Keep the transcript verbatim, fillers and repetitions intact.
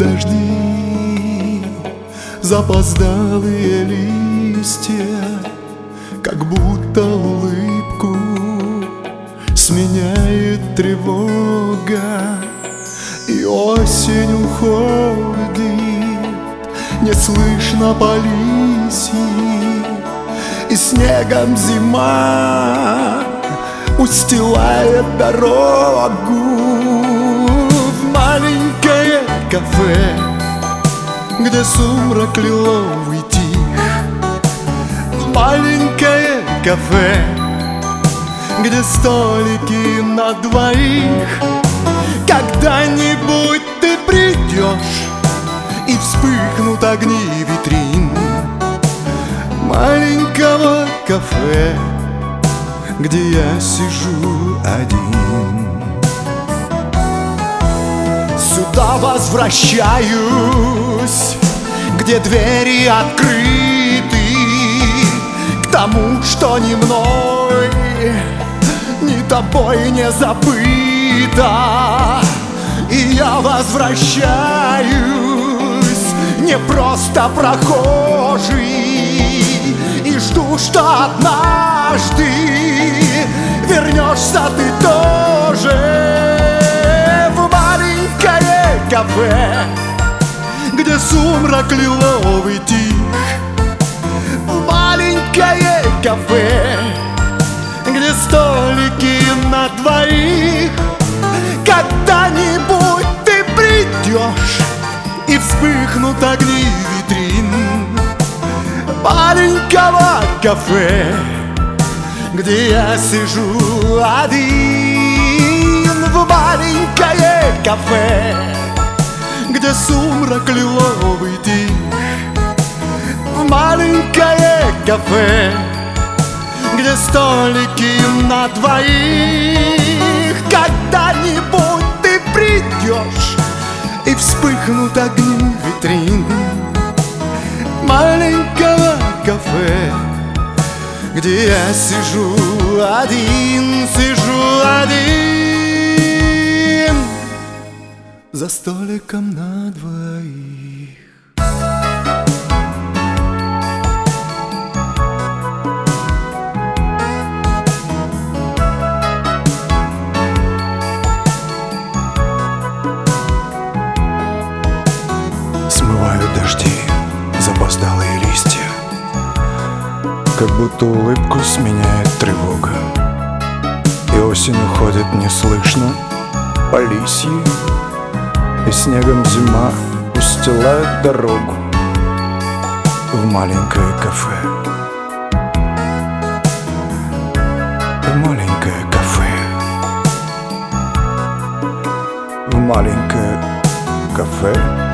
дожди, запоздалые листья, как будто улыбку сменяет тревога. И осень уходит, не слышно по лисьи, и снегом зима устилает дорогу в маленькое кафе, где сумрак лиловый тих. В маленькое кафе, где столики на двоих. Когда-нибудь ты придешь, и вспыхнут огни витрин маленького кафе, где я сижу один. Сюда возвращаюсь, где двери открыты, к тому, что ни мной, ни тобой не забыто. И я возвращаюсь не просто прохожий, и жду, что однажды вернешься ты тоже в маленькое кафе, где сумрак лиловый тих. В маленькое кафе, где столики на двоих. Когда-нибудь ты придешь, и вспыхнут огни витрин маленького кафе, где я сижу один. В маленькое кафе, где сумрак лиловый тих. В маленькое кафе, где столики на двоих. Когда-нибудь ты придешь, и вспыхнут огни витрин маленького кафе, где я сижу один, сижу один за столиком на двоих. Смывают дожди запоздалые листья, как будто улыбку сменяет тревога. И осень уходит неслышно по лисьи, и снегом зима устилает дорогу в маленькое кафе. В маленькое кафе. В маленькое кафе.